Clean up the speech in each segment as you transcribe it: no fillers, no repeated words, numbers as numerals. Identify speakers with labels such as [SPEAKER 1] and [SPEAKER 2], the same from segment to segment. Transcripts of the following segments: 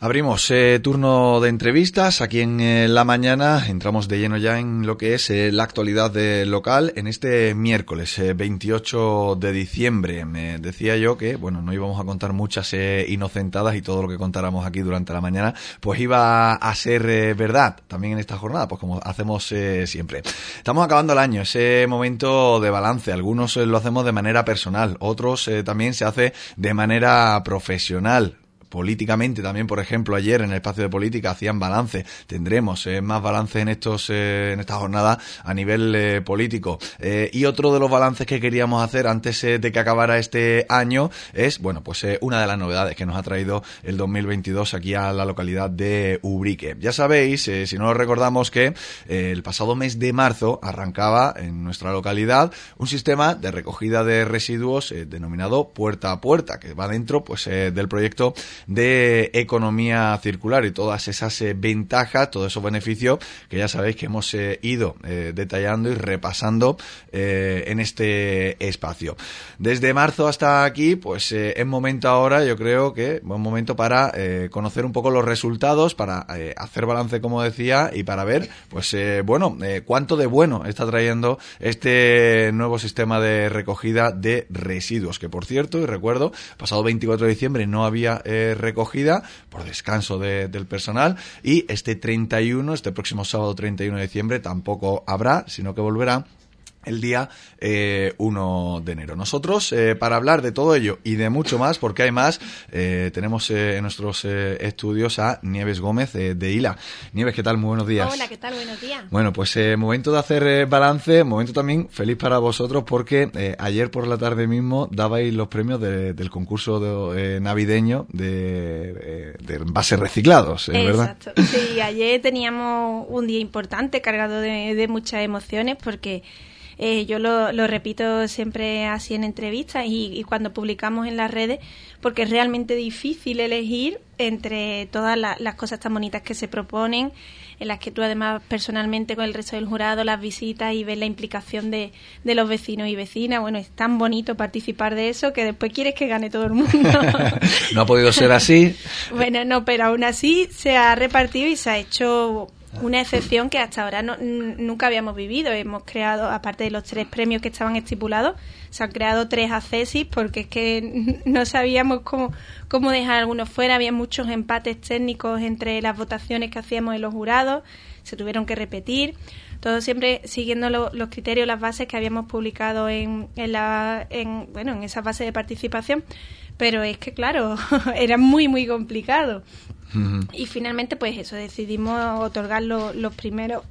[SPEAKER 1] Abrimos turno de entrevistas aquí en La Mañana. Entramos de lleno ya en lo que es la actualidad local en este miércoles 28 de diciembre. Me decía yo que, bueno, no íbamos a contar muchas inocentadas y todo lo que contáramos aquí durante la mañana pues iba a ser verdad también en esta jornada, pues como hacemos siempre. Estamos acabando el año, ese momento de balance. Algunos lo hacemos de manera personal, otros también se hace de manera profesional. Políticamente también, por ejemplo, ayer en el espacio de política hacían balance. Tendremos más balance en esta jornada a nivel político. Y otro de los balances que queríamos hacer antes de que acabara este año es, bueno, pues una de las novedades que nos ha traído el 2022 aquí a la localidad de Ubrique. Ya sabéis, si no lo recordamos, que el pasado mes de marzo arrancaba en nuestra localidad un sistema de recogida de residuos denominado Puerta a Puerta, que va dentro pues del proyecto de economía circular y todas esas ventajas, todos esos beneficios que ya sabéis que hemos ido detallando y repasando en este espacio. Desde marzo hasta aquí, pues es momento ahora, yo creo que buen momento para conocer un poco los resultados, para hacer balance, como decía, y para ver, pues cuánto de bueno está trayendo este nuevo sistema de recogida de residuos, que por cierto, y recuerdo, pasado 24 de diciembre no había recogida por descanso del personal, y este próximo sábado 31 de diciembre tampoco habrá, sino que volverá el día 1 de enero. Nosotros, para hablar de todo ello y de mucho más, porque hay más, tenemos en nuestros estudios a Nieves Gómez de ILA. Nieves, ¿qué tal? Muy buenos días.
[SPEAKER 2] Hola, ¿qué tal? Buenos días.
[SPEAKER 1] Bueno, pues momento de hacer balance, momento también feliz para vosotros, porque ayer por la tarde mismo dabais los premios del concurso navideño de envases reciclados, ¿verdad?
[SPEAKER 2] Exacto. Sí, ayer teníamos un día importante, cargado de muchas emociones, porque yo lo repito siempre así en entrevistas y cuando publicamos en las redes, porque es realmente difícil elegir entre todas las cosas tan bonitas que se proponen, en las que tú además personalmente con el resto del jurado las visitas y ves la implicación de los vecinos y vecinas. Bueno, es tan bonito participar de eso que después quieres que gane todo el mundo.
[SPEAKER 1] No ha podido ser así.
[SPEAKER 2] Bueno, no, pero aún así se ha repartido y se ha hecho una excepción que hasta ahora nunca habíamos vivido. Hemos creado, aparte de los 3 premios que estaban estipulados, se han creado 3 accesis, porque es que no sabíamos cómo dejar algunos fuera. Había muchos empates técnicos entre las votaciones que hacíamos en los jurados, se tuvieron que repetir, todo siempre siguiendo los criterios, las bases que habíamos publicado en esa base de participación. Pero es que, claro, era muy, muy complicado. Uh-huh. Y finalmente, pues eso, decidimos otorgar los primeros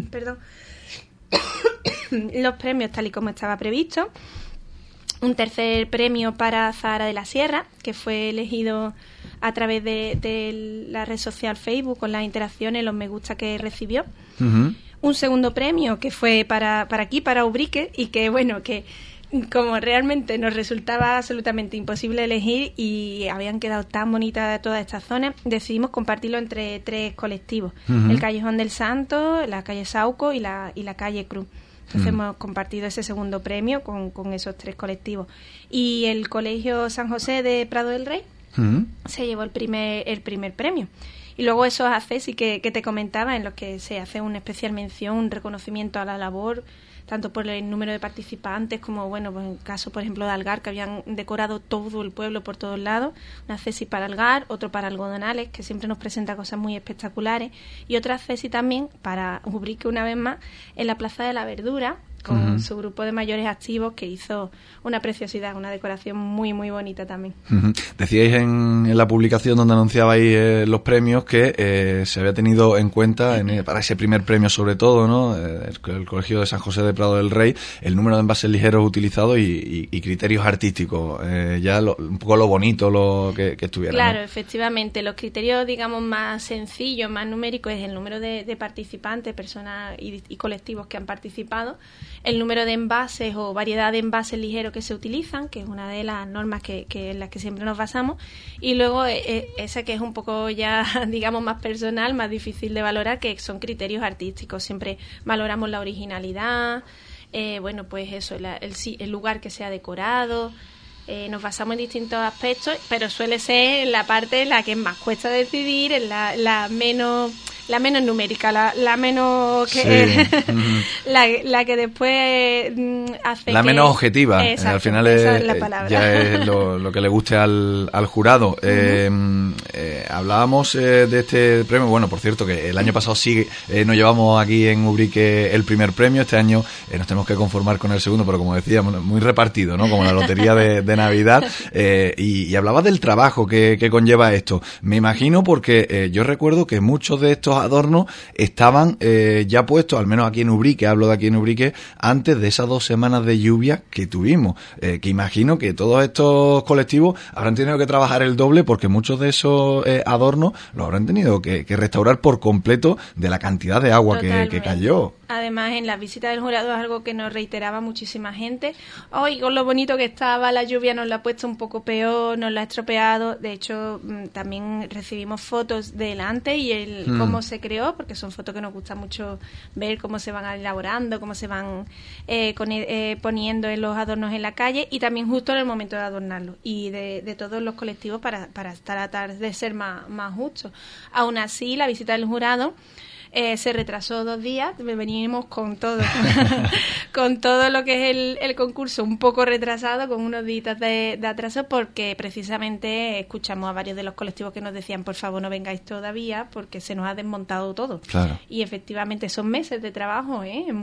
[SPEAKER 2] los premios tal y como estaba previsto. Un tercer premio para Zahara de la Sierra, que fue elegido a través de la red social Facebook, con las interacciones, los me gusta que recibió. Uh-huh. Un segundo premio que fue para aquí, para Ubrique, y que, bueno, que como realmente nos resultaba absolutamente imposible elegir y habían quedado tan bonitas todas estas zonas, decidimos compartirlo entre 3 colectivos. Uh-huh. El Callejón del Santo, la calle Sauco y la calle Cruz. Entonces hemos compartido ese segundo premio con esos 3 colectivos. Y el Colegio San José de Prado del Rey se llevó el primer premio. Y luego esos accesos que te comentaba, en los que se hace una especial mención, un reconocimiento a la labor, tanto por el número de participantes como, bueno, pues en el caso, por ejemplo, de Algar, que habían decorado todo el pueblo por todos lados. Un accesi para Algar, otro para Algodonales, que siempre nos presenta cosas muy espectaculares, y otro accesi también para Ubrique, una vez más, en la Plaza de la Verdura, con su grupo de mayores activos, que hizo una preciosidad, una decoración muy, muy bonita también.
[SPEAKER 1] Decíais en la publicación donde anunciabais los premios que se había tenido en cuenta para ese primer premio, sobre todo, ¿no? El Colegio de San José de Prado del Rey, el número de envases ligeros utilizados y criterios artísticos, un poco lo bonito lo que estuviera.
[SPEAKER 2] Claro, ¿no?
[SPEAKER 1] Efectivamente,
[SPEAKER 2] los criterios, digamos, más sencillos, más numéricos, es el número de participantes, personas y colectivos que han participado, el número de envases o variedad de envases ligeros que se utilizan, que es una de las normas en las que siempre nos basamos, y luego esa que es un poco ya, digamos, más personal, más difícil de valorar, que son criterios artísticos. Siempre valoramos la originalidad, pues eso, el lugar que sea decorado, nos basamos en distintos aspectos, pero suele ser la parte en la que más cuesta decidir, en la menos numérica, la menos que la que después hace
[SPEAKER 1] la menos objetiva.
[SPEAKER 2] Exacto,
[SPEAKER 1] al final
[SPEAKER 2] es la palabra.
[SPEAKER 1] Ya es lo que le guste al jurado. Hablábamos de este premio. Bueno, por cierto, que el año pasado sí nos llevamos aquí en Ubrique el primer premio. Este año nos tenemos que conformar con el segundo, pero como decíamos, muy repartido, ¿no? Como la lotería de Navidad. Y hablaba del trabajo que conlleva esto. Me imagino porque yo recuerdo que muchos de estos adornos estaban ya puestos, al menos aquí en Ubrique, hablo de aquí en Ubrique, antes de esas 2 semanas de lluvia que tuvimos. Que imagino que todos estos colectivos habrán tenido que trabajar el doble, porque muchos de esos adornos los habrán tenido que restaurar por completo de la cantidad de agua que cayó.
[SPEAKER 2] Además, en las visitas del jurado es algo que nos reiteraba muchísima gente. Hoy, con lo bonito que estaba, la lluvia nos la ha puesto un poco peor, nos la ha estropeado. De hecho, también recibimos fotos del antes y cómo se creó, porque son fotos que nos gusta mucho ver cómo se van elaborando, cómo se van poniendo en los adornos en la calle, y también justo en el momento de adornarlos, y de todos los colectivos para tratar de ser más justos. Aún así, la visita del jurado se retrasó 2 días, venimos con todo con todo lo que es el concurso un poco retrasado, con unos días de atraso, porque precisamente escuchamos a varios de los colectivos que nos decían, por favor no vengáis todavía porque se nos ha desmontado todo.
[SPEAKER 1] Claro.
[SPEAKER 2] Y efectivamente son meses de trabajo, en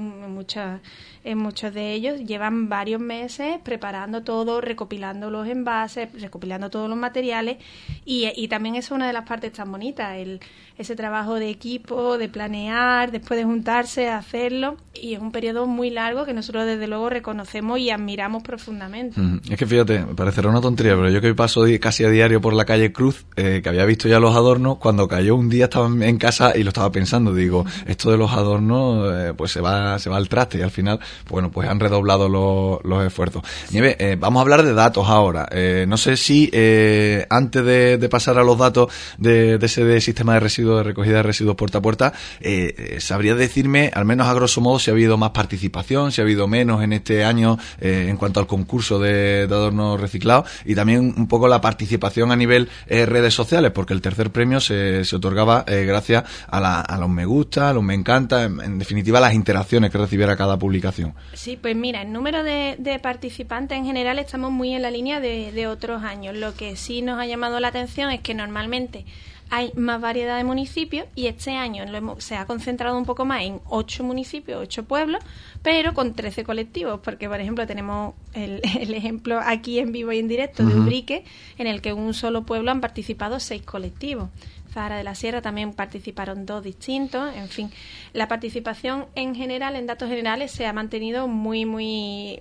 [SPEAKER 2] muchos de ellos llevan varios meses preparando todo, recopilando los envases, recopilando todos los materiales, y también es una de las partes tan bonitas, ese trabajo de equipo, de planear, después de juntarse, hacerlo, y es un periodo muy largo que nosotros desde luego reconocemos y admiramos profundamente.
[SPEAKER 1] Es que fíjate, me parecerá una tontería, pero yo que paso casi a diario por la calle Cruz, que había visto ya los adornos, cuando cayó un día estaba en casa y lo estaba pensando, digo, esto de los adornos pues se va al traste, y al final, bueno, pues han redoblado los esfuerzos. Nieve, vamos a hablar de datos ahora. No sé si antes de pasar a los datos de ese sistema de residuos, de recogida de residuos puerta a puerta, ¿sabría decirme, al menos a grosso modo, si ha habido más participación, si ha habido menos en este año en cuanto al concurso de adornos reciclados, y también un poco la participación a nivel redes sociales, porque el tercer premio se otorgaba gracias a los me gusta, a los me encanta, en definitiva a las interacciones que recibiera cada publicación?
[SPEAKER 2] Sí, pues mira, el número de participantes en general estamos muy en la línea de otros años. Lo que sí nos ha llamado la atención es que normalmente hay más variedad de municipios, y este año se ha concentrado un poco más en 8 municipios, 8 pueblos, pero con 13 colectivos, porque por ejemplo tenemos el ejemplo aquí en vivo y en directo de Ubrique, en el que en un solo pueblo han participado 6 colectivos. Zahara de la Sierra también participaron 2 distintos. En fin, la participación en general, en datos generales, se ha mantenido muy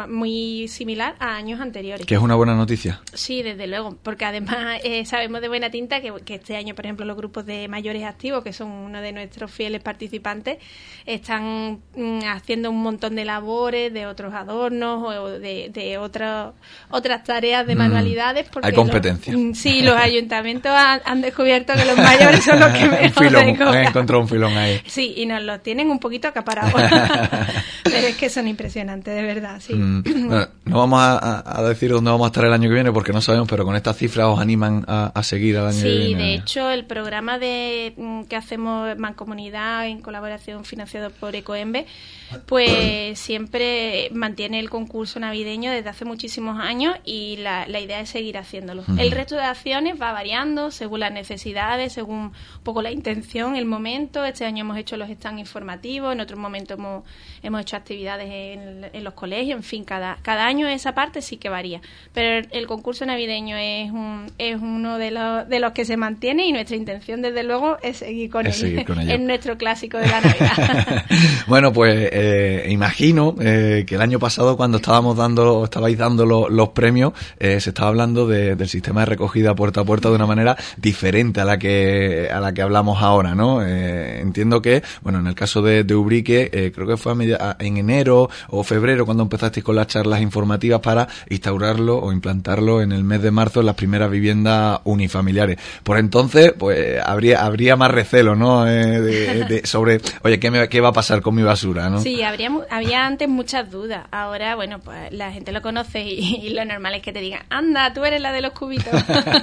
[SPEAKER 2] similar a años anteriores.
[SPEAKER 1] Que es una buena noticia.
[SPEAKER 2] Sí, desde luego, porque además sabemos de buena tinta que este año, por ejemplo, los grupos de mayores activos, que son uno de nuestros fieles participantes, están haciendo un montón de labores, de otros adornos o de otras tareas de manualidades. Porque
[SPEAKER 1] hay competencia.
[SPEAKER 2] Sí, los ayuntamientos han descubierto que los mayores son los que mejor
[SPEAKER 1] han encontrado un filón ahí.
[SPEAKER 2] Sí, y nos los tienen un poquito acaparados. Pero es que son impresionantes, de verdad, sí.
[SPEAKER 1] Bueno, no vamos a decir dónde vamos a estar el año que viene, porque no sabemos, pero con estas cifras os animan a seguir al año que viene.
[SPEAKER 2] Sí, de hecho, el programa que hacemos Mancomunidad, en colaboración financiado por Ecoembe, pues siempre mantiene el concurso navideño desde hace muchísimos años, y la idea es seguir haciéndolo. El resto de acciones va variando según las necesidades, según un poco la intención, el momento. Este año hemos hecho los stands informativos, en otros momentos hemos hecho actividades en los colegios, en fin, cada año esa parte sí que varía. Pero el concurso navideño es uno de los que se mantiene, y nuestra intención, desde luego, es seguir con él. Es nuestro clásico de la Navidad.
[SPEAKER 1] Bueno, pues imagino que el año pasado, cuando estabais dando los premios, se estaba hablando del sistema de recogida puerta a puerta de una manera diferente a la que hablamos ahora, ¿no? Entiendo que, bueno, en el caso de Ubrique, creo que fue en enero o febrero cuando empezasteis con las charlas informativas para instaurarlo o implantarlo en el mes de marzo en las primeras viviendas unifamiliares. Por entonces, pues habría más recelo, ¿no? Sobre, oye, ¿qué va a pasar con mi basura, ¿no?
[SPEAKER 2] Sí, había antes muchas dudas. Ahora, bueno, pues la gente lo conoce y lo normal es que te digan, anda, tú eres la de los cubitos.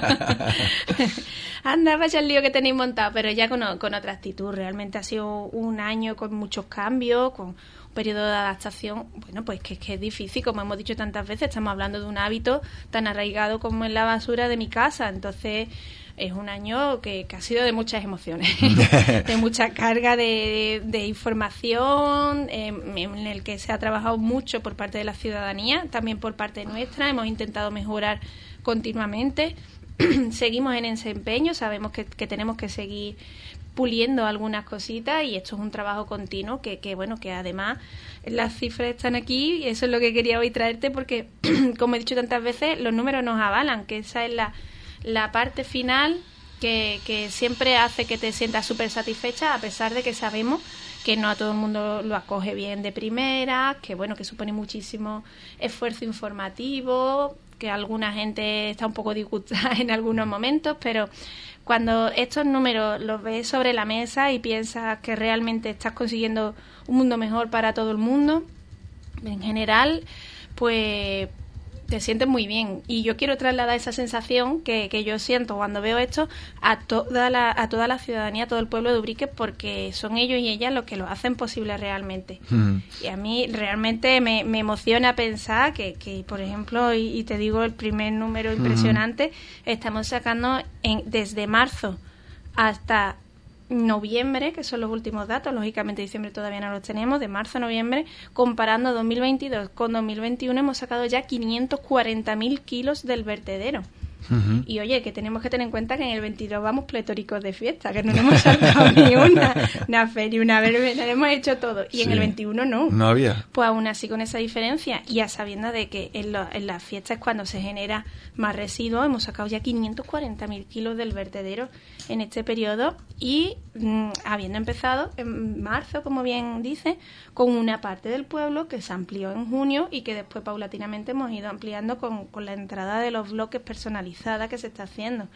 [SPEAKER 2] Anda, vaya el lío que tenéis montado, pero ya con otra actitud. Realmente ha sido un año con muchos cambios, con un periodo de adaptación, bueno, pues que es difícil, como hemos dicho tantas veces, estamos hablando de un hábito tan arraigado como es la basura de mi casa, entonces es un año que ha sido de muchas emociones, de mucha carga de información, en el que se ha trabajado mucho por parte de la ciudadanía, también por parte nuestra, hemos intentado mejorar continuamente. Seguimos en ese empeño, sabemos que tenemos que seguir puliendo algunas cositas y esto es un trabajo continuo que bueno, que además las cifras están aquí y eso es lo que quería hoy traerte porque, como he dicho tantas veces, los números nos avalan, que esa es la parte final que siempre hace que te sientas súper satisfecha, a pesar de que sabemos que no a todo el mundo lo acoge bien de primera, que bueno, que supone muchísimo esfuerzo informativo, que alguna gente está un poco disgustada en algunos momentos, pero cuando estos números los ves sobre la mesa y piensas que realmente estás consiguiendo un mundo mejor para todo el mundo, en general, pues te sientes muy bien. Y yo quiero trasladar esa sensación que yo siento cuando veo esto a toda la ciudadanía, a todo el pueblo de Ubrique, porque son ellos y ellas los que lo hacen posible realmente. Y a mí realmente me emociona pensar que por ejemplo, y te digo el primer número impresionante, estamos sacando desde marzo hasta noviembre, que son los últimos datos, lógicamente diciembre todavía no los tenemos, de marzo a noviembre, comparando 2022 con 2021 hemos sacado ya 540.000 kilos del vertedero. Y oye, que tenemos que tener en cuenta que en el 22 vamos pletóricos de fiesta, que no nos hemos saltado ni una feria, una verbena, hemos hecho todo. Y sí, en el 21 no
[SPEAKER 1] había.
[SPEAKER 2] Pues aún así con esa diferencia, y a sabiendo de que en las fiestas es cuando se genera más residuos, hemos sacado ya 540.000 kilos del vertedero en este periodo y habiendo empezado en marzo, como bien dice, con una parte del pueblo que se amplió en junio y que después paulatinamente hemos ido ampliando con la entrada de los bloques personalizados que se está haciendo.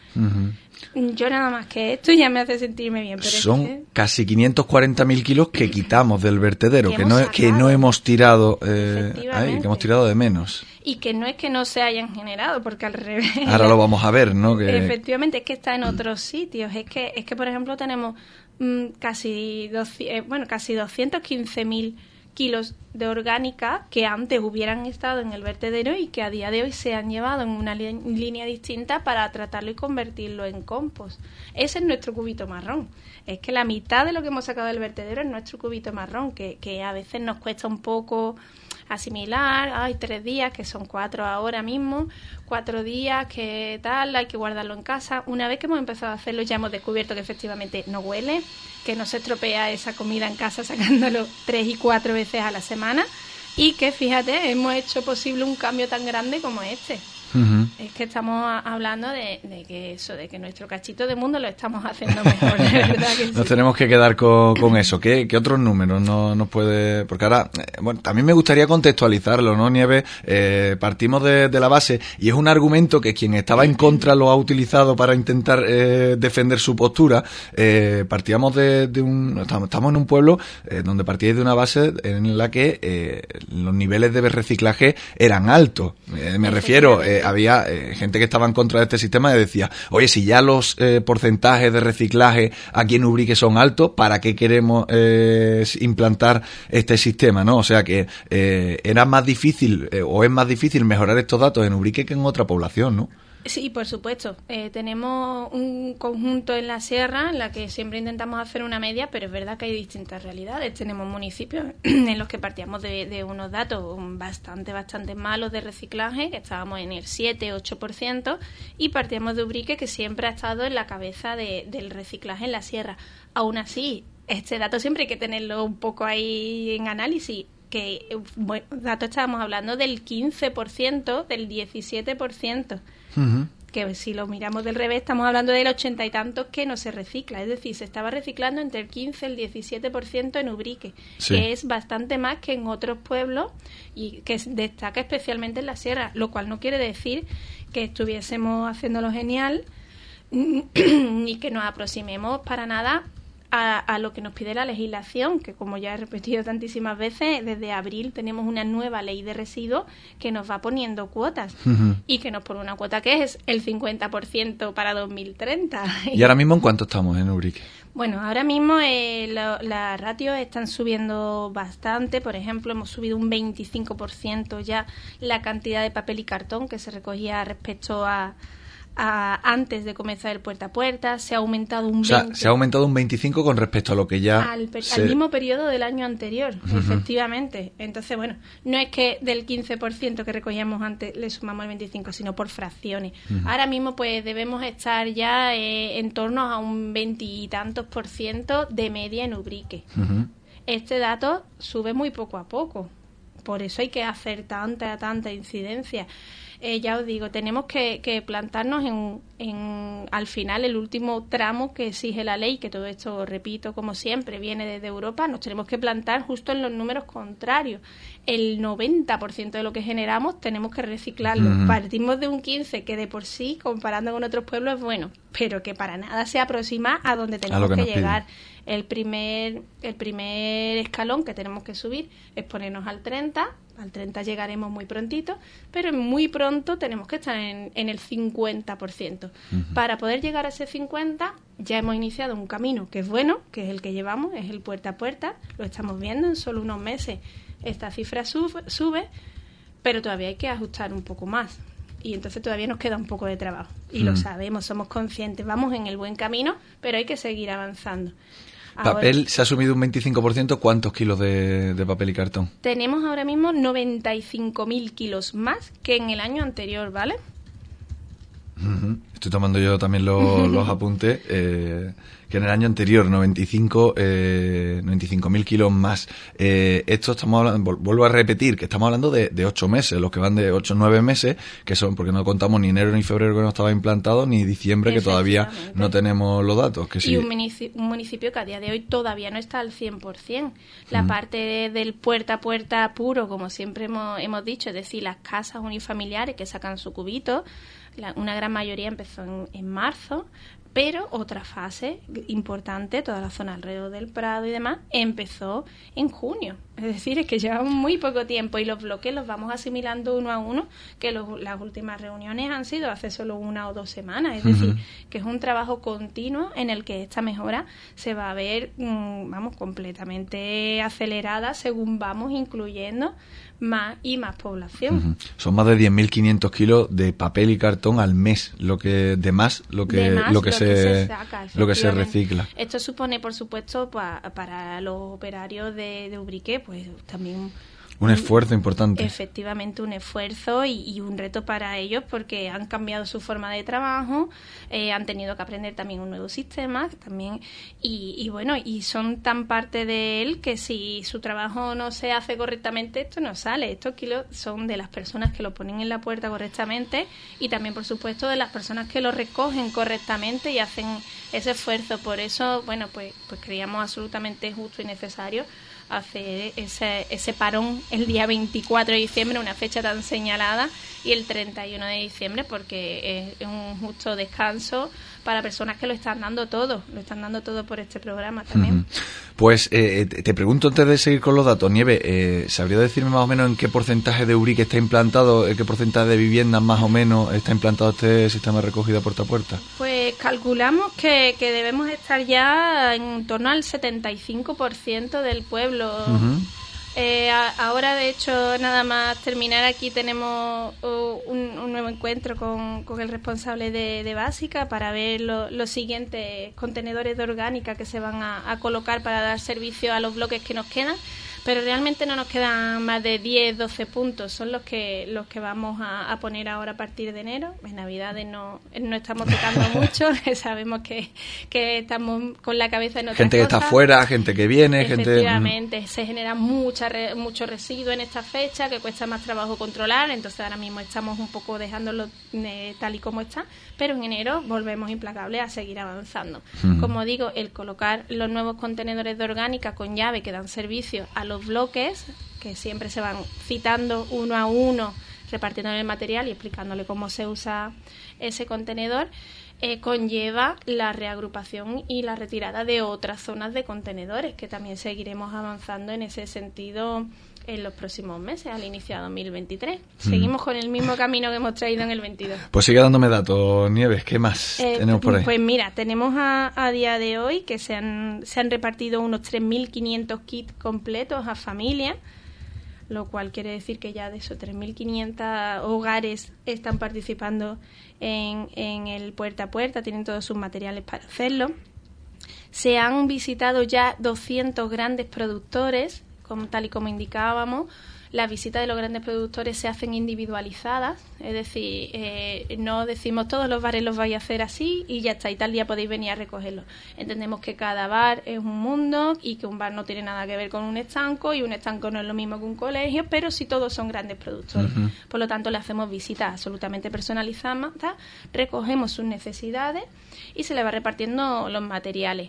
[SPEAKER 2] Yo nada más que esto ya me hace sentirme bien. Pero
[SPEAKER 1] son
[SPEAKER 2] es que
[SPEAKER 1] casi 540.000 kilos que quitamos del vertedero, que no hemos tirado, que hemos tirado de menos.
[SPEAKER 2] Y que no es que no se hayan generado, porque al revés.
[SPEAKER 1] Ahora lo vamos a ver, ¿no?
[SPEAKER 2] Efectivamente, es que está en otros sitios. Es que por ejemplo, tenemos casi 215.000 kilos de orgánica que antes hubieran estado en el vertedero y que a día de hoy se han llevado en una línea distinta para tratarlo y convertirlo en compost. Ese es nuestro cubito marrón. Es que la mitad de lo que hemos sacado del vertedero es nuestro cubito marrón, que a veces nos cuesta un poco asimilar. Hay 3 días, que son 4 ahora mismo, 4 días, que tal, hay que guardarlo en casa. Una vez que hemos empezado a hacerlo ya hemos descubierto que efectivamente no huele, que no se estropea esa comida en casa sacándolo 3 y 4 veces a la semana y que, fíjate, hemos hecho posible un cambio tan grande como este. Es que estamos hablando de que nuestro cachito de mundo lo estamos haciendo mejor, de verdad que sí.
[SPEAKER 1] Nos tenemos que quedar con eso. ¿Qué otros números nos puede...? Porque ahora, bueno, también me gustaría contextualizarlo, ¿no, Nieves? Partimos de la base y es un argumento que quien estaba en contra lo ha utilizado para intentar defender su postura. Partíamos estamos en un pueblo donde partíais de una base en la que los niveles de reciclaje eran altos. Me refiero... había gente que estaba en contra de este sistema y decía, oye, si ya los porcentajes de reciclaje aquí en Ubrique son altos, ¿para qué queremos implantar este sistema, ¿no? O sea que era más difícil o es más difícil mejorar estos datos en Ubrique que en otra población, ¿no?
[SPEAKER 2] Sí, por supuesto. Tenemos un conjunto en la sierra en la que siempre intentamos hacer una media, pero es verdad que hay distintas realidades. Tenemos municipios en los que partíamos de unos datos bastante malos de reciclaje, que estábamos en el 7-8%, y partíamos de Ubrique, que siempre ha estado en la cabeza del reciclaje en la sierra. Aún así, este dato siempre hay que tenerlo un poco ahí en análisis, que dato estábamos hablando del 15%, del 17%. que si lo miramos del revés estamos hablando del 80 y tantos que no se recicla, es decir, se estaba reciclando entre el 15 y el 17% en Ubrique,
[SPEAKER 1] sí,
[SPEAKER 2] que es bastante más que en otros pueblos y que destaca especialmente en la sierra, lo cual no quiere decir que estuviésemos haciéndolo genial ni que nos aproximemos para nada a lo que nos pide la legislación, que como ya he repetido tantísimas veces, desde abril tenemos una nueva ley de residuos que nos va poniendo cuotas y que nos pone una cuota que es el 50% para 2030.
[SPEAKER 1] ¿Y ahora mismo en cuánto estamos en Ubrique?
[SPEAKER 2] Bueno, ahora mismo las ratios están subiendo bastante. Por ejemplo, hemos subido un 25% ya la cantidad de papel y cartón que se recogía respecto a antes de comenzar el puerta a puerta. Se ha aumentado un 20%.
[SPEAKER 1] O sea, se ha aumentado un 25% con respecto a lo que ya...
[SPEAKER 2] Al mismo periodo del año anterior, efectivamente. Entonces, bueno, no es que del 15% que recogíamos antes le sumamos el 25%, sino por fracciones. Ahora mismo, pues, debemos estar ya en torno a un 20 y tantos % de media en Ubrique. Este dato sube muy poco a poco. Por eso hay que hacer tanta incidencia. Ya os digo, tenemos que plantarnos en al final el último tramo que exige la ley, que todo esto, repito, como siempre, viene desde Europa. Nos tenemos que plantar justo en los números contrarios. El 90% de lo que generamos tenemos que reciclarlo. Partimos de un 15% que de por sí, comparando con otros pueblos, es bueno, pero que para nada se aproxima a donde tenemos que llegar. El primer escalón que tenemos que subir es ponernos al 30%. Al 30 llegaremos muy prontito, pero muy pronto tenemos que estar en el 50%. Para poder llegar a ese 50% ya hemos iniciado un camino que es bueno, que es el que llevamos, es el puerta a puerta. Lo estamos viendo en solo unos meses. Esta cifra sube, pero todavía hay que ajustar un poco más. Y entonces todavía nos queda un poco de trabajo. Y lo sabemos, somos conscientes, vamos en el buen camino, pero hay que seguir avanzando.
[SPEAKER 1] Papel
[SPEAKER 2] Ahora,
[SPEAKER 1] se ha subido un 25%. ¿Cuántos kilos de papel y cartón?
[SPEAKER 2] Tenemos ahora mismo 95.000 kilos más que en el año anterior, ¿vale?
[SPEAKER 1] Estoy tomando yo también los apuntes. Que en el año anterior 95.000 kilos más. Esto estamos hablando, vuelvo a repetir, que estamos hablando de 8 meses, los que van de 8 o 9 meses, que son, porque no contamos ni enero ni febrero que no estaba implantado, ni diciembre que todavía no tenemos los datos. Que sí.
[SPEAKER 2] Y un municipio que a día de hoy todavía no está al 100%. La parte del puerta a puerta puro, como siempre hemos dicho, es decir, las casas unifamiliares que sacan su cubito, una gran mayoría empezó en marzo, pero otra fase importante, toda la zona alrededor del Prado y demás, empezó en junio. Es decir, es que llevamos muy poco tiempo y los bloques los vamos asimilando uno a uno, que las últimas reuniones han sido hace solo 1 o 2 semanas. Es decir, que es un trabajo continuo en el que esta mejora se va a ver, completamente acelerada según vamos incluyendo más y más población.
[SPEAKER 1] Son más de 10.500 kilos de papel y cartón al mes, lo que se recicla.
[SPEAKER 2] Esto supone, por supuesto, para los operarios de Ubrique, pues también
[SPEAKER 1] un esfuerzo importante.
[SPEAKER 2] Efectivamente, un esfuerzo y un reto para ellos, porque han cambiado su forma de trabajo, han tenido que aprender también un nuevo sistema también, y bueno, y son tan parte de él que si su trabajo no se hace correctamente, esto no sale. Estos kilos son de las personas que lo ponen en la puerta correctamente y también, por supuesto, de las personas que lo recogen correctamente y hacen ese esfuerzo. Por eso, bueno, pues creíamos absolutamente justo y necesario hacer ese parón el día 24 de diciembre, una fecha tan señalada, y el 31 de diciembre, porque es un justo descanso para personas que lo están dando todo por este programa también.
[SPEAKER 1] Pues te pregunto, antes de seguir con los datos, Nieve, ¿sabría decirme más o menos en qué porcentaje de Ubrique está implantado, en qué porcentaje de viviendas más o menos está implantado este sistema de recogida puerta a puerta?
[SPEAKER 2] Pues calculamos que debemos estar ya en torno al 75% del pueblo. Ahora, de hecho, nada más terminar aquí, tenemos un nuevo encuentro con el responsable de Básica para ver los siguientes contenedores de orgánica que se van a colocar para dar servicio a los bloques que nos quedan. Pero realmente no nos quedan más de 10, 12 puntos. Son los que vamos a poner ahora a partir de enero. En Navidades no estamos tocando mucho. Sabemos que estamos con la cabeza en otras
[SPEAKER 1] gente que
[SPEAKER 2] cosas.
[SPEAKER 1] está afuera, gente que viene.
[SPEAKER 2] Efectivamente, se genera mucha mucho residuo en esta fecha, que cuesta más trabajo controlar, entonces ahora mismo estamos un poco dejándolo tal y como está, pero en enero volvemos implacables a seguir avanzando. Como digo, el colocar los nuevos contenedores de orgánica con llave que dan servicio a los bloques, que siempre se van citando uno a uno, repartiéndole el material y explicándole cómo se usa ese contenedor, conlleva la reagrupación y la retirada de otras zonas de contenedores, que también seguiremos avanzando en ese sentido en los próximos meses, al inicio de 2023. Seguimos con el mismo camino que hemos traído en el 22.
[SPEAKER 1] Pues sigue dándome datos, Nieves. ¿Qué más tenemos por ahí?
[SPEAKER 2] Pues mira, tenemos a día de hoy que se han repartido unos 3.500 kits completos a familias, lo cual quiere decir que ya de esos 3.500 hogares están participando en el puerta a puerta, tienen todos sus materiales para hacerlo. Se han visitado ya 200 grandes productores, tal y como indicábamos. Las visitas de los grandes productores se hacen individualizadas, es decir, no decimos todos los bares los vais a hacer así y ya está, y tal día podéis venir a recogerlo. Entendemos que cada bar es un mundo y que un bar no tiene nada que ver con un estanco, y un estanco no es lo mismo que un colegio, pero sí todos son grandes productores. Por lo tanto, le hacemos visitas absolutamente personalizadas, recogemos sus necesidades y se le va repartiendo los materiales.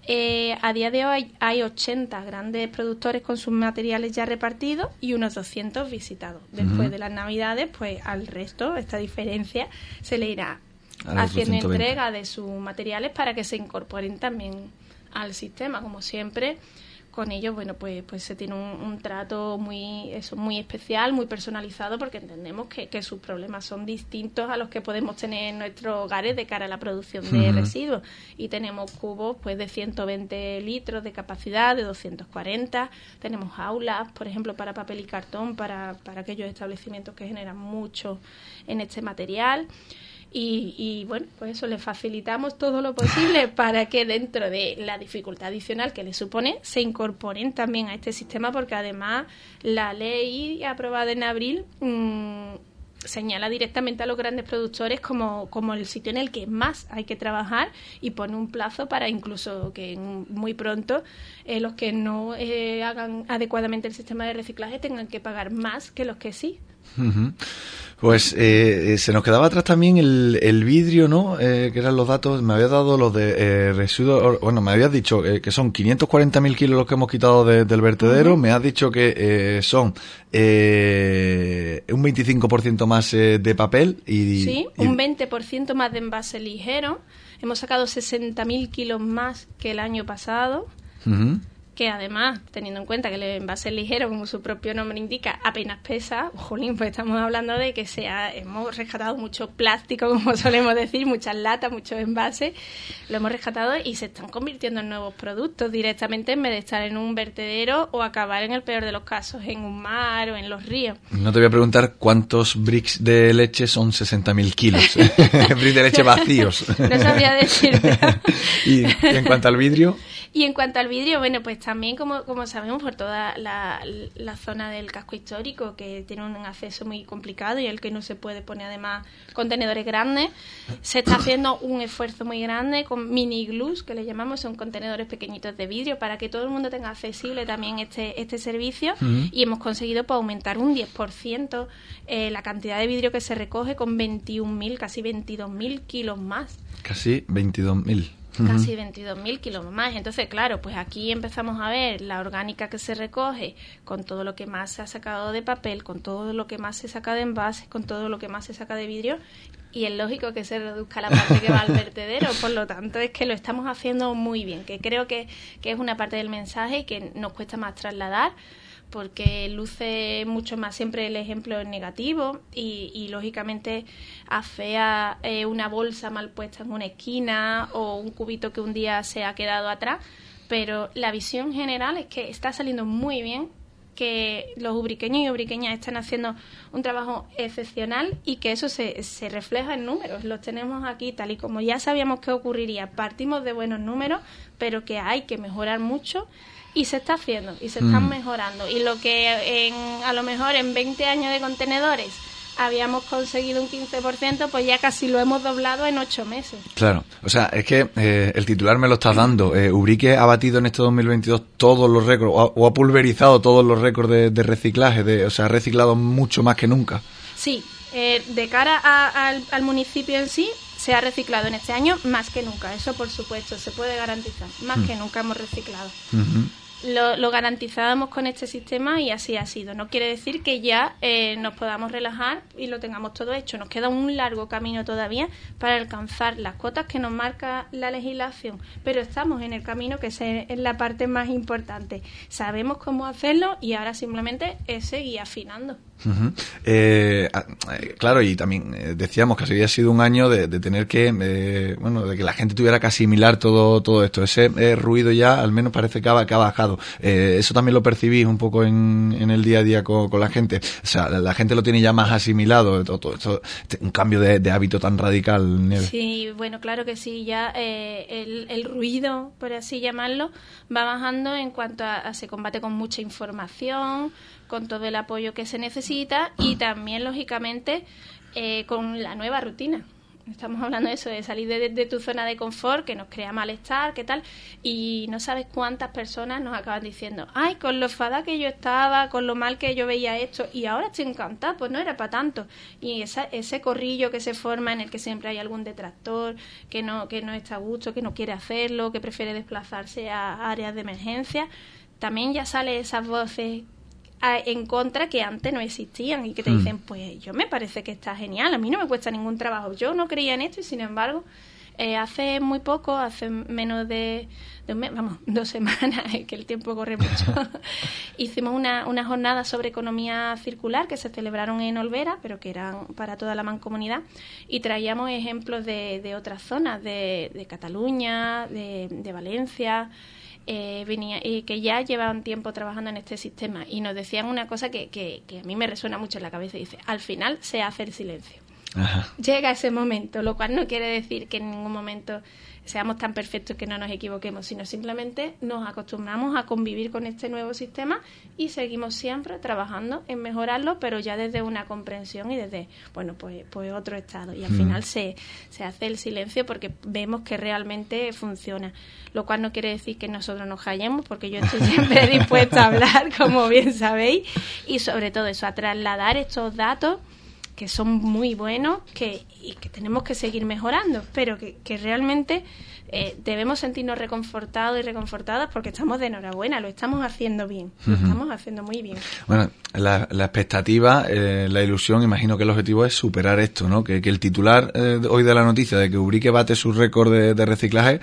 [SPEAKER 2] A día de hoy hay 80 grandes productores con sus materiales ya repartidos y unos 200 visitados. Después de las Navidades, pues al resto, esta diferencia, se le irá haciendo entrega de sus materiales para que se incorporen también al sistema. Como siempre, con ellos, bueno, pues se tiene un trato muy especial, muy personalizado, porque entendemos que sus problemas son distintos a los que podemos tener en nuestros hogares de cara a la producción de residuos. Y tenemos cubos pues de 120 litros de capacidad, de 240, tenemos aulas, por ejemplo, para papel y cartón, para aquellos establecimientos que generan mucho en este material. Y bueno, pues eso, le facilitamos todo lo posible para que dentro de la dificultad adicional que le supone, se incorporen también a este sistema, porque además la ley aprobada en abril señala directamente a los grandes productores como el sitio en el que más hay que trabajar, y pone un plazo para incluso que muy pronto los que no hagan adecuadamente el sistema de reciclaje tengan que pagar más que los que sí.
[SPEAKER 1] Pues se nos quedaba atrás también el vidrio, ¿no? Que eran los datos. Me habías dado los de residuos. Bueno, me habías dicho que son 540.000 kilos los que hemos quitado del vertedero. Me has dicho que son un 25% más de papel. Sí,
[SPEAKER 2] un 20% más de envase ligero. Hemos sacado 60.000 kilos más que el año pasado. Que además, teniendo en cuenta que el envase ligero, como su propio nombre indica, apenas pesa, jolín, pues estamos hablando de que hemos rescatado mucho plástico, como solemos decir, muchas latas, muchos envases, lo hemos rescatado y se están convirtiendo en nuevos productos directamente, en vez de estar en un vertedero o acabar, en el peor de los casos, en un mar o en los ríos.
[SPEAKER 1] No te voy a preguntar cuántos bricks de leche son 60.000 kilos, bricks de leche vacíos.
[SPEAKER 2] No sabría decirte.
[SPEAKER 1] ¿Y en cuanto al vidrio?
[SPEAKER 2] Y en cuanto al vidrio, bueno, pues también, como sabemos, por toda la zona del casco histórico, que tiene un acceso muy complicado y el que no se puede poner además contenedores grandes, se está haciendo un esfuerzo muy grande con mini iglús, que le llamamos, son contenedores pequeñitos de vidrio, para que todo el mundo tenga accesible también este servicio. Y hemos conseguido pues aumentar un 10% la cantidad de vidrio que se recoge, con 21.000, casi 22.000 kilos más.
[SPEAKER 1] Casi 22.000.
[SPEAKER 2] Casi 22.000 kilos más. Entonces, claro, pues aquí empezamos a ver la orgánica que se recoge, con todo lo que más se ha sacado de papel, con todo lo que más se saca de envases, con todo lo que más se saca de vidrio, y es lógico que se reduzca la parte que va al vertedero. Por lo tanto, es que lo estamos haciendo muy bien, que creo que es una parte del mensaje y que nos cuesta más trasladar, porque luce mucho más siempre el ejemplo negativo y lógicamente afea una bolsa mal puesta en una esquina o un cubito que un día se ha quedado atrás, pero la visión general es que está saliendo muy bien, que los ubriqueños y ubriqueñas están haciendo un trabajo excepcional y que eso se refleja en números. Los tenemos aquí tal y como ya sabíamos que ocurriría. Partimos de buenos números, pero que hay que mejorar mucho. Y se está haciendo, y se están mejorando. Y lo que a lo mejor en 20 años de contenedores habíamos conseguido un 15%, pues ya casi lo hemos doblado en 8 meses.
[SPEAKER 1] Claro, o sea, es que el titular me lo estás dando. Ubrique ha batido en este 2022 todos los récords, o ha pulverizado todos los récords de reciclaje, o sea, ha reciclado mucho más que nunca.
[SPEAKER 2] Sí, de cara al municipio en sí, se ha reciclado en este año más que nunca. Eso, por supuesto, se puede garantizar. Más que nunca hemos reciclado. Lo garantizábamos con este sistema y así ha sido. No quiere decir que ya nos podamos relajar y lo tengamos todo hecho. Nos queda un largo camino todavía para alcanzar las cuotas que nos marca la legislación, pero estamos en el camino, que es la parte más importante. Sabemos cómo hacerlo y ahora simplemente es seguir afinando.
[SPEAKER 1] Claro, y también decíamos que había sido un año de tener que, de que la gente tuviera que asimilar todo esto. Ese ruido ya al menos parece que ha bajado. Eso también lo percibís un poco en el día a día con la gente. O sea, la gente lo tiene ya más asimilado, todo esto, un cambio de hábito tan radical, Nieves.
[SPEAKER 2] Sí, bueno, claro que sí. Ya el ruido, por así llamarlo, va bajando en cuanto a se combate con mucha información, con todo el apoyo que se necesita y también, lógicamente, con la nueva rutina. Estamos hablando de eso, de salir de tu zona de confort, que nos crea malestar, ¿qué tal? Y no sabes cuántas personas nos acaban diciendo, ay, con lo enfadada que yo estaba, con lo mal que yo veía esto, y ahora estoy encantada, pues no era para tanto. Y ese corrillo que se forma en el que siempre hay algún detractor, que no está a gusto, que no quiere hacerlo, que prefiere desplazarse a áreas de emergencia, también ya sale esas voces en contra que antes no existían y que te dicen, pues yo me parece que está genial, a mí no me cuesta ningún trabajo, yo no creía en esto y sin embargo hace muy poco, hace menos de un mes, 2 semanas, que el tiempo corre mucho, hicimos una jornada sobre economía circular que se celebraron en Olvera, pero que eran para toda la mancomunidad, y traíamos ejemplos de otras zonas, de Cataluña, de Valencia, y que ya llevaban tiempo trabajando en este sistema y nos decían una cosa que a mí me resuena mucho en la cabeza, dice, al final se hace el silencio. Ajá. Llega ese momento, lo cual no quiere decir que en ningún momento seamos tan perfectos que no nos equivoquemos, sino simplemente nos acostumbramos a convivir con este nuevo sistema y seguimos siempre trabajando en mejorarlo, pero ya desde una comprensión y desde, bueno, pues otro estado. Y al final se hace el silencio porque vemos que realmente funciona, lo cual no quiere decir que nosotros nos callemos, porque yo estoy siempre dispuesta a hablar, como bien sabéis, y sobre todo eso, a trasladar estos datos que son muy buenos y que tenemos que seguir mejorando, pero que realmente debemos sentirnos reconfortados y reconfortadas porque estamos de enhorabuena, lo estamos haciendo bien, lo estamos haciendo muy bien.
[SPEAKER 1] Bueno, la expectativa, la ilusión, imagino que el objetivo es superar esto, ¿no? Que el titular hoy de la noticia de que Ubrique bate su récord de reciclaje,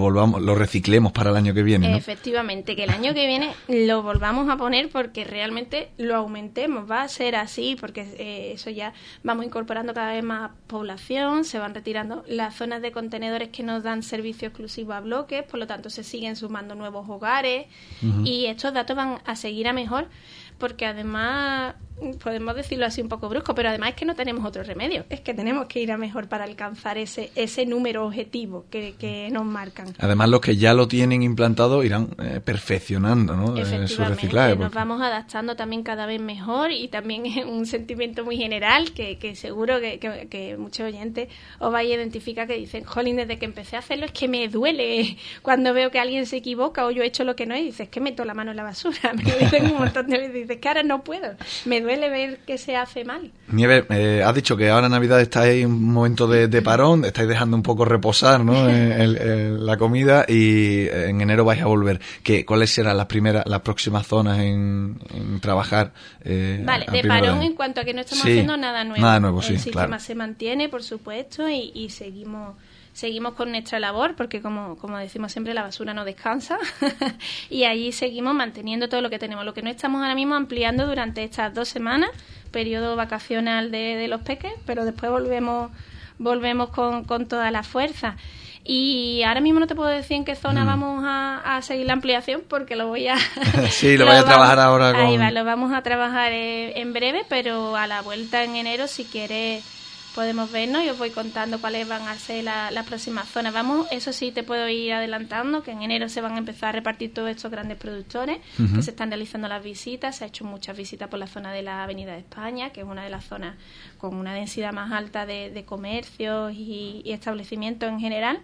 [SPEAKER 1] lo reciclemos para el año que viene, ¿no?
[SPEAKER 2] Efectivamente, que el año que viene lo volvamos a poner porque realmente lo aumentemos, va a ser así, porque eso ya vamos incorporando cada vez más población, se van retirando las zonas de contenedores que nos dan servicio exclusivo a bloques, por lo tanto se siguen sumando nuevos hogares y estos datos van a seguir a mejor, porque además, podemos decirlo así un poco brusco, pero además es que no tenemos otro remedio, es que tenemos que ir a mejor para alcanzar ese número objetivo que nos marcan.
[SPEAKER 1] Además, los que ya lo tienen implantado irán perfeccionando, ¿no? Su reciclaje.
[SPEAKER 2] Nos vamos adaptando también cada vez mejor y también es un sentimiento muy general que seguro que muchos oyentes os vais a identificar, que dicen, jolín, desde que empecé a hacerlo es que me duele cuando veo que alguien se equivoca o yo he hecho lo que no es, y dices, que meto la mano en la basura, me lo dicen un montón de veces, dices que ahora no puedo, me duele ver que se hace mal.
[SPEAKER 1] Nieves, has dicho que ahora en Navidad estáis en un momento de parón, estáis dejando un poco reposar, ¿no? La comida, y en enero vais a volver. ¿Cuáles serán las próximas zonas en trabajar?
[SPEAKER 2] Vale, de parón en cuanto a que no estamos haciendo nada nuevo.
[SPEAKER 1] Nada nuevo, sí,
[SPEAKER 2] el sistema
[SPEAKER 1] claro.
[SPEAKER 2] Se mantiene, por supuesto, y seguimos con nuestra labor, porque como decimos siempre, la basura no descansa y allí seguimos manteniendo todo lo que tenemos. Lo que no estamos ahora mismo ampliando durante estas 2 semanas, periodo vacacional de los peques, pero después volvemos con toda la fuerza. Y ahora mismo no te puedo decir en qué zona vamos a seguir la ampliación, porque lo voy a...
[SPEAKER 1] Sí, lo voy a trabajar ahora
[SPEAKER 2] Ahí va, lo vamos a trabajar en breve, pero a la vuelta en enero, si quieres, podemos vernos y os voy contando cuáles van a ser las próximas zonas. Vamos, eso sí te puedo ir adelantando, que en enero se van a empezar a repartir todos estos grandes productores, que se están realizando las visitas. Se ha hecho muchas visitas por la zona de la Avenida de España, que es una de las zonas con una densidad más alta de comercios y establecimientos en general.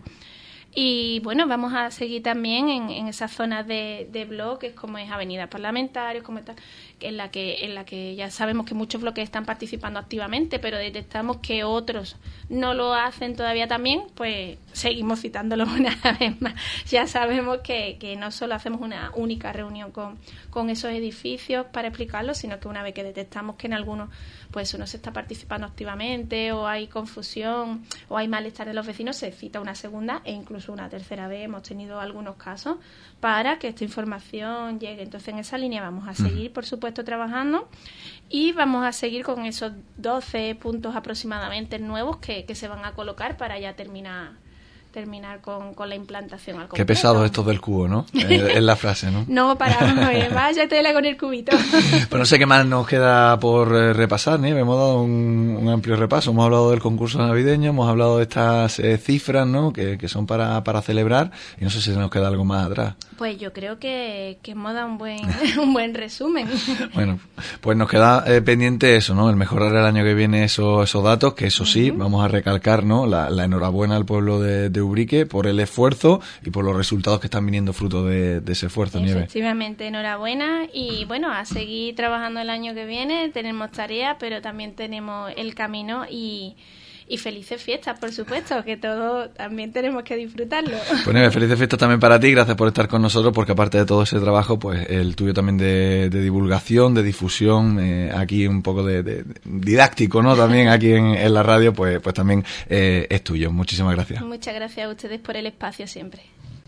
[SPEAKER 2] Y bueno, vamos a seguir también en esas zonas de bloques, como es Avenida Parlamentarios, como está, en la que ya sabemos que muchos bloques están participando activamente, pero detectamos que otros no lo hacen todavía también, pues seguimos citándolos una vez más. Ya sabemos que no solo hacemos una única reunión con esos edificios para explicarlo, sino que una vez que detectamos que en algunos pues uno se está participando activamente, o hay confusión, o hay malestar de los vecinos, se cita una segunda e incluso una tercera vez. Hemos tenido algunos casos para que esta información llegue. Entonces, en esa línea vamos a seguir, por supuesto, trabajando, y vamos a seguir con esos 12 puntos aproximadamente nuevos que se van a colocar para ya terminar con la implantación al completo.
[SPEAKER 1] Qué pesado estos del cubo, ¿no? Es la frase, ¿no?
[SPEAKER 2] No paramos, vaya tela con el cubito.
[SPEAKER 1] Pues no sé qué más nos queda por repasar, ¿no? Hemos dado un amplio repaso. Hemos hablado del concurso navideño, hemos hablado de estas cifras, ¿no? Que son para celebrar, y no sé si nos queda algo más atrás.
[SPEAKER 2] Pues yo creo que hemos dado un buen resumen.
[SPEAKER 1] Bueno, pues nos queda pendiente eso, ¿no? El mejorar el año que viene esos datos, que eso sí, vamos a recalcar, ¿no? La enhorabuena al pueblo de Ubrique por el esfuerzo y por los resultados que están viniendo fruto de ese esfuerzo, Nieves.
[SPEAKER 2] Efectivamente, enhorabuena, y bueno, a seguir trabajando el año que viene. Tenemos tareas, pero también tenemos el camino, y felices fiestas, por supuesto, que todos también tenemos que disfrutarlo.
[SPEAKER 1] Pues Nieves, felices fiestas también para ti, gracias por estar con nosotros, porque aparte de todo ese trabajo, pues el tuyo también de divulgación, de difusión, aquí un poco de didáctico, ¿no? También aquí en la radio, pues también es tuyo. Muchísimas gracias.
[SPEAKER 2] Muchas gracias a ustedes por el espacio siempre.